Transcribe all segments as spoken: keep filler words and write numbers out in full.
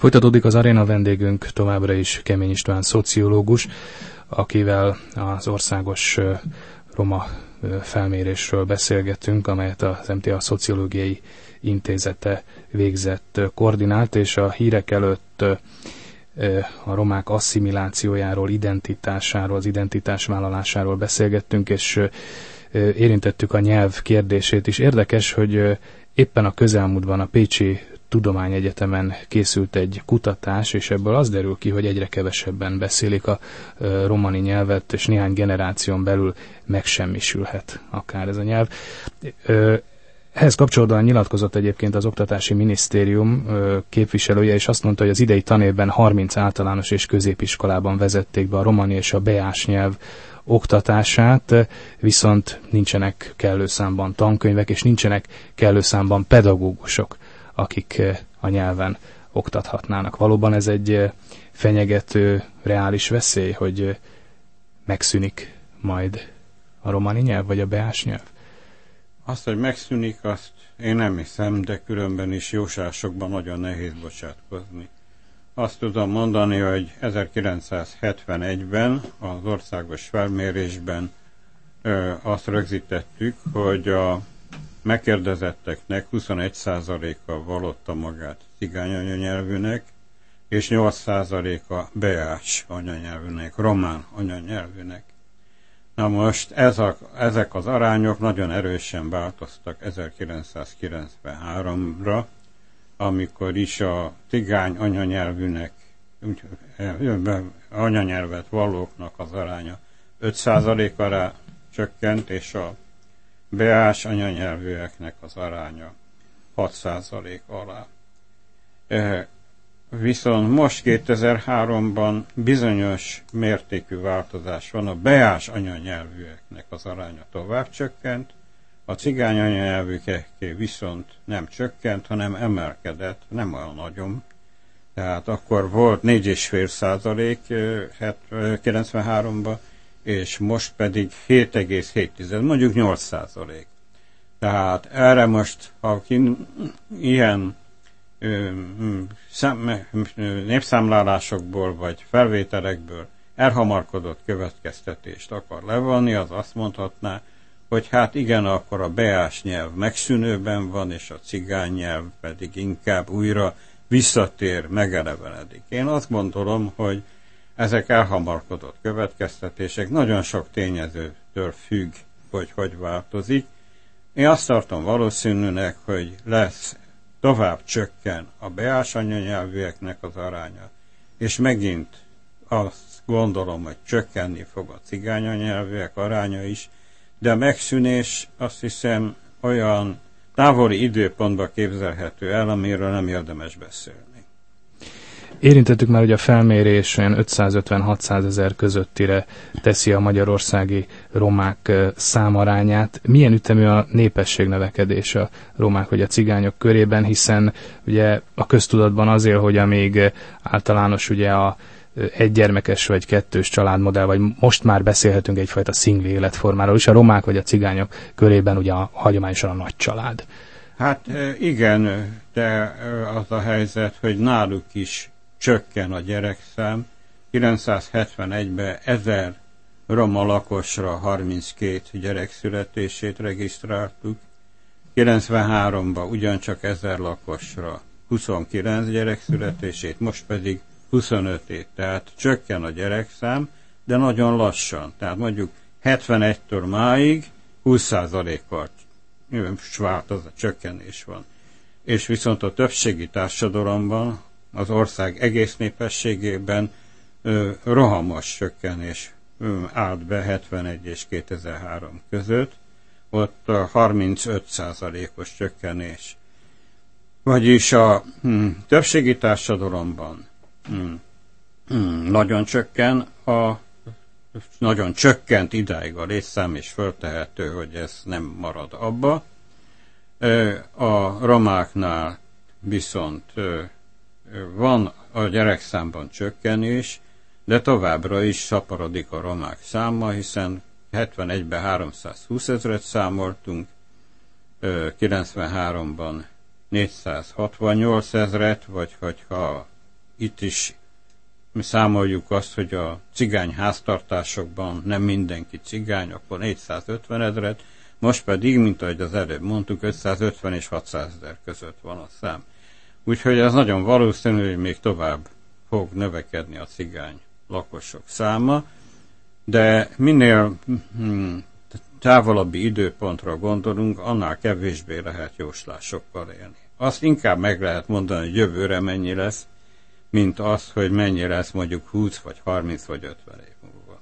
Folytatódik az aréna, vendégünk továbbra is Kemény István szociológus, akivel az országos roma felmérésről beszélgetünk, amelyet az em té á Szociológiai Intézete végzett, koordinált, és a hírek előtt a romák asszimilációjáról, identitásáról, az identitásvállalásáról beszélgettünk, és érintettük a nyelv kérdését is. Érdekes, hogy éppen a közelmúltban a Pécsi Tudományegyetemen készült egy kutatás, és ebből az derül ki, hogy egyre kevesebben beszélik a romani nyelvet, és néhány generáción belül megsemmisülhet akár ez a nyelv. Ehhez kapcsolódóan nyilatkozott egyébként az Oktatási Minisztérium képviselője, és azt mondta, hogy az idei tanévben harminc általános és középiskolában vezették be a romani és a beás nyelv oktatását, viszont nincsenek kellő számban tankönyvek, és nincsenek kellő számban pedagógusok, akik a nyelven oktathatnának. Valóban ez egy fenyegető, reális veszély, hogy megszűnik majd a romani nyelv, vagy a beás nyelv? Azt, hogy megszűnik, azt én nem hiszem, de különben is jósásokban nagyon nehéz bocsátkozni. Azt tudom mondani, hogy ezerkilencszázhetvenegyben az országos felmérésben ö, azt rögzítettük, hogy a megkérdezetteknek huszonegy százaléka vallotta magát cigány anyanyelvűnek, és nyolc százaléka beás anyanyelvűnek, román anyanyelvűnek. Na most ez a, ezek az arányok nagyon erősen változtak ezerkilencszázkilencvenháromra, amikor is a cigány anyanyelvűnek, anyanyelvet vallóknak az aránya öt százalékra csökkent, és a beás anyanyelvűeknek az aránya hat százalék alá. E, viszont most kétezer-háromban bizonyos mértékű változás van, a beás anyanyelvűeknek az aránya tovább csökkent, a cigány anyanyelvűeké viszont nem csökkent, hanem emelkedett, nem olyan nagyon. Tehát akkor volt négy egész öt százalék kilencvenháromban, és most pedig hét egész hét, mondjuk nyolc százalék. Tehát erre most, ha ki, ilyen ö, szám, népszámlálásokból vagy felvételekből elhamarkodott következtetést akar levonni, az azt mondhatná, hogy hát igen, akkor a beás nyelv megszűnőben van, és a cigány nyelv pedig inkább újra visszatér, megelevenedik. Én azt gondolom, hogy ezek elhamarkodott következtetések nagyon sok tényezőtől függ, hogy hogy változik. Én azt tartom valószínűnek, hogy lesz, tovább csökken a beás anyanyelvűeknek az aránya, és megint azt gondolom, hogy csökkenni fog a cigány anyanyelvűek aránya is, de a megszűnés azt hiszem olyan távoli időpontban képzelhető el, amiről nem érdemes beszélni. Érintettük már, hogy a felmérésen ötszázötven-hatszázezer közöttire teszi a magyarországi romák számarányát. Milyen ütemű a népesség növekedés a romák vagy a cigányok körében, hiszen ugye a köztudatban az él, hogy amíg általános ugye a egygyermekes vagy kettős családmodell, vagy most már beszélhetünk egyfajta szingli életformáról is, a romák vagy a cigányok körében ugye a hagyományosan a nagy család. Hát igen, de az a helyzet, hogy náluk is csökken a gyerekszám. kilencszázhetvenegyben ezer roma lakosra harminckét gyerek születését regisztráltuk, kilencvenháromban ugyancsak ezer lakosra huszonkilenc gyerek születését, most pedig huszonötét, tehát csökken a gyerekszám, de nagyon lassan. Tehát mondjuk hetvenegytől máig húsz százalékkal változat, csökkenés van. És viszont a többségi társadalomban, az ország egész népességében ö, rohamos csökkenés ö, állt be hetvenegy és kétezer-három között, ott a harmincöt százalékos csökkenés. Vagyis a hm, többségi társadalomban hm, hm, nagyon csökken, a, nagyon csökkent idáig a létszám, és föltehető, hogy ez nem marad abba. A romáknál viszont van a gyerekszámban csökkenés, de továbbra is szaporodik a romák száma, hiszen hetvenegyben háromszázhúsz számoltunk, kilencvenháromban négyszázhatvannyolc ezret, vagy hogyha itt is mi számoljuk azt, hogy a cigány háztartásokban nem mindenki cigány, akkor négyszázötven ezret, most pedig, mint ahogy az előbb mondtuk, ötszázötven és hatszázezer között van a szám. Úgyhogy ez nagyon valószínű, hogy még tovább fog növekedni a cigány lakosok száma, de minél hmm, távolabbi időpontra gondolunk, annál kevésbé lehet jóslásokkal élni. Azt inkább meg lehet mondani, hogy jövőre mennyi lesz, mint az, hogy mennyi lesz mondjuk húsz, vagy harminc, vagy ötven év múlva.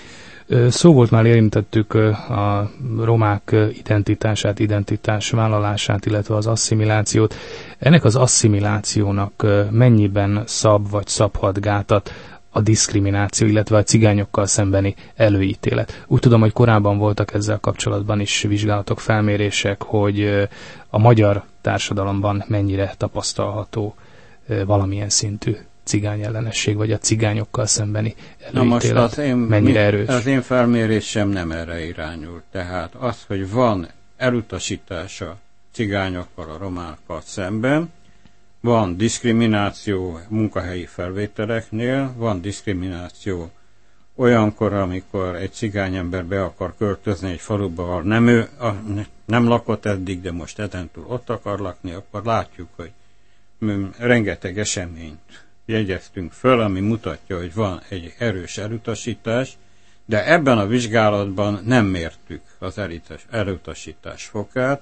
Szó volt már, érintettük a romák identitását, identitás vállalását, illetve az asszimilációt. Ennek az asszimilációnak mennyiben szab vagy szabhat gátat a diszkrimináció, illetve a cigányokkal szembeni előítélet? Úgy tudom, hogy korábban voltak ezzel kapcsolatban is vizsgálatok, felmérések, hogy a magyar társadalomban mennyire tapasztalható valamilyen szintű cigányellenesség, vagy a cigányokkal szembeni előítélet. Na most az én, mennyire erős? Az én felmérésem nem erre irányul. Tehát az, hogy van elutasítása cigányokkal, a romákkal szemben, van diszkrimináció munkahelyi felvételeknél, van diszkrimináció olyankor, amikor egy cigányember be akar költözni egy faluba, ahol nem, ő, a, nem lakott eddig, de most ezentúl ott akar lakni, akkor látjuk, hogy rengeteg eseményt jegyeztünk föl, ami mutatja, hogy van egy erős elutasítás, de ebben a vizsgálatban nem mértük az elutasítás fokát,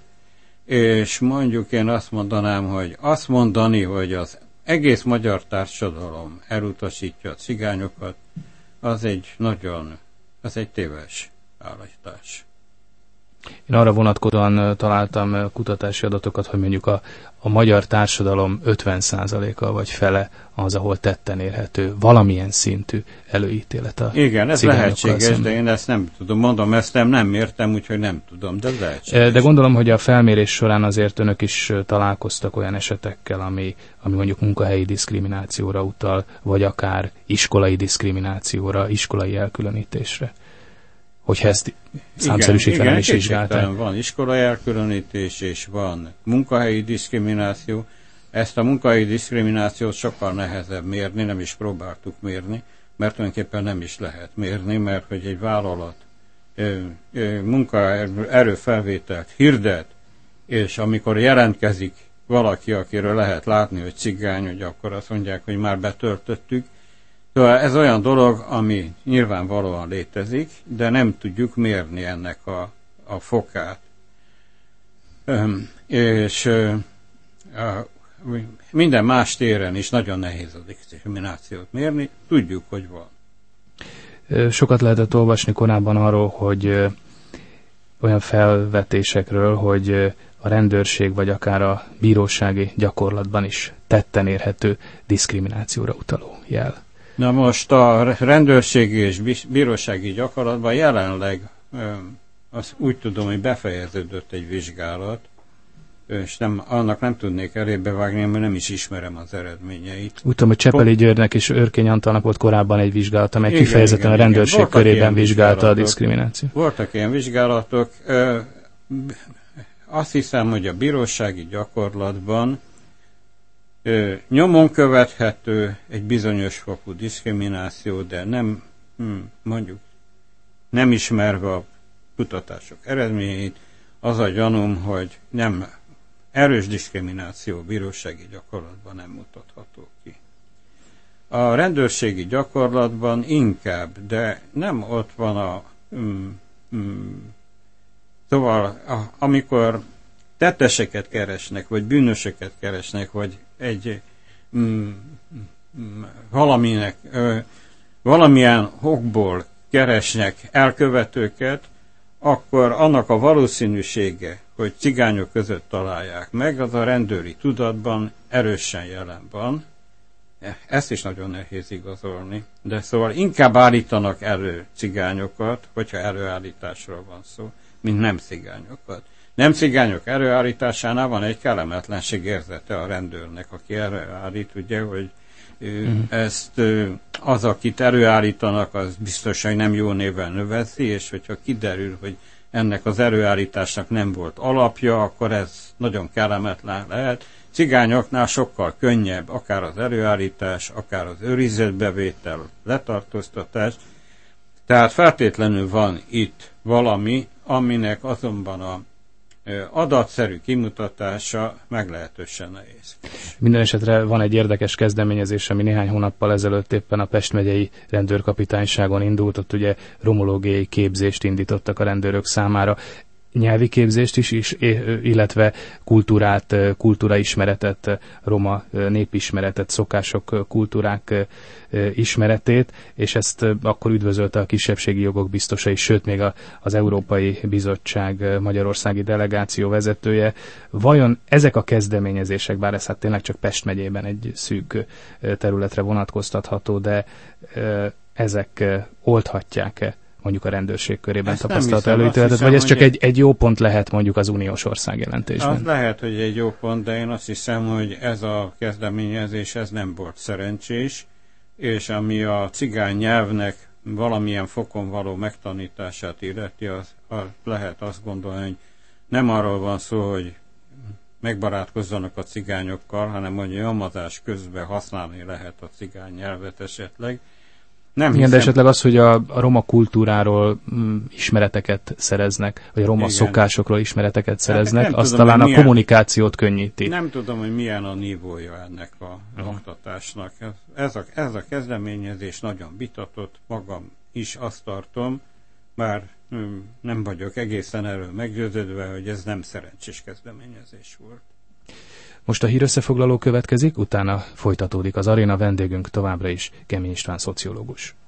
és mondjuk én azt mondanám, hogy azt mondani, hogy az egész magyar társadalom elutasítja a cigányokat, az egy nagyon, az egy téves állítás. Én arra vonatkozóan találtam kutatási adatokat, hogy mondjuk a, a magyar társadalom ötven százaléka vagy fele az, ahol tetten érhető valamilyen szintű előítélet a Igen, ez lehetséges, szemben. De én ezt nem tudom, mondom, ezt nem, nem értem, úgyhogy nem tudom, de lehetséges. De gondolom, hogy a felmérés során azért önök is találkoztak olyan esetekkel, ami, ami mondjuk munkahelyi diszkriminációra utal, vagy akár iskolai diszkriminációra, iskolai elkülönítésre. Hogyha ezt számszerűsítve nem is vizsgálták. Van iskolai elkülönítés, és van munkahelyi diszkrimináció. Ezt a munkahelyi diszkriminációt sokkal nehezebb mérni, nem is próbáltuk mérni, mert tulajdonképpen nem is lehet mérni, mert hogy egy vállalat munkaerőfelvételt hirdet, és amikor jelentkezik valaki, akiről lehet látni, hogy cigány, hogy akkor azt mondják, hogy már betöltöttük. Szóval ez olyan dolog, ami nyilvánvalóan létezik, de nem tudjuk mérni ennek a, a fokát. Üm, és ö, a, minden más téren is nagyon nehéz a diszkriminációt mérni, tudjuk, hogy van. Sokat lehetett olvasni korábban arról, hogy ö, olyan felvetésekről, hogy ö, a rendőrség vagy akár a bírósági gyakorlatban is tetten érhető diszkriminációra utaló jel. Na most a rendőrségi és bírósági gyakorlatban jelenleg azt úgy tudom, hogy befejeződött egy vizsgálat, és nem, annak nem tudnék elébe vágni, mert nem is ismerem az eredményeit. Úgy tudom, hogy Csepeli Györgynek és Örkény Antalnak volt korábban egy vizsgálat, amely igen, kifejezetten igen, a rendőrség igen. körében vizsgálta a diszkriminációt. Voltak ilyen vizsgálatok. Azt hiszem, hogy a bírósági gyakorlatban Ö, nyomon követhető egy bizonyos fokú diszkrimináció, de nem, hm, mondjuk, nem ismerve a kutatások eredményeit, az a gyanúm, hogy nem erős diszkrimináció bírósági gyakorlatban nem mutatható ki. A rendőrségi gyakorlatban inkább, de nem ott van a... Hm, hm, szóval, a, amikor tetteseket keresnek, vagy bűnösöket keresnek, vagy egy mm, mm, valaminek, ö, valamilyen okból keresnek elkövetőket, akkor annak a valószínűsége, hogy cigányok között találják meg, az a rendőri tudatban erősen jelen van. Ezt is nagyon nehéz igazolni, de szóval inkább állítanak elő cigányokat, hogyha előállításról van szó, mint nem cigányokat. Nem cigányok előállításánál van egy kellemetlenség érzete a rendőrnek, aki előállít, ugye, hogy uh-huh. ezt az, akit előállítanak, az biztos, hogy nem jó néven növezi, és hogyha kiderül, hogy ennek az előállításnak nem volt alapja, akkor ez nagyon kellemetlen lehet, cigányoknál sokkal könnyebb, akár az előállítás, akár az őrizetbevétel, letartóztatás. Tehát feltétlenül van itt valami, aminek azonban a adatszerű kimutatása meglehetősen nehéz. Minden esetre van egy érdekes kezdeményezés, ami néhány hónappal ezelőtt éppen a Pest megyei rendőrkapitányságon indult, ott ugye romológiai képzést indítottak a rendőrök számára. Nyelvi képzést is, is, illetve kultúrát, kultúraismeretet, roma népismeretet, szokások, kultúrák ismeretét, és ezt akkor üdvözölte a kisebbségi jogok biztosa is, sőt még az Európai Bizottság magyarországi delegáció vezetője. Vajon ezek a kezdeményezések, bár ez hát tényleg csak Pest megyében egy szűk területre vonatkoztatható, de ezek oldhatják-e mondjuk a rendőrség körében tapasztalt előítéletet, vagy ez csak egy, egy jó pont lehet mondjuk az uniós országjelentésben? Az lehet, hogy egy jó pont, de én azt hiszem, hogy ez a kezdeményezés ez nem volt szerencsés, és ami a cigány nyelvnek valamilyen fokon való megtanítását illeti, az, az lehet azt gondolni, hogy nem arról van szó, hogy megbarátkozzanak a cigányokkal, hanem hogy nyomozás közben használni lehet a cigány nyelvet esetleg. Nem igen, de esetleg az, hogy a, a roma kultúráról mm, ismereteket szereznek, vagy a roma igen. szokásokról ismereteket szereznek, hát, az tudom, talán a milyen, kommunikációt könnyíti. Nem tudom, hogy milyen a nívója ennek a uh-huh. oktatásnak. Ez a, ez a kezdeményezés nagyon vitatott, magam is azt tartom, bár hm, nem vagyok egészen erről meggyőződve, hogy ez nem szerencsés kezdeményezés volt. Most a hírösszefoglaló következik, utána folytatódik az aréna, vendégünk továbbra is Kemény István szociológus.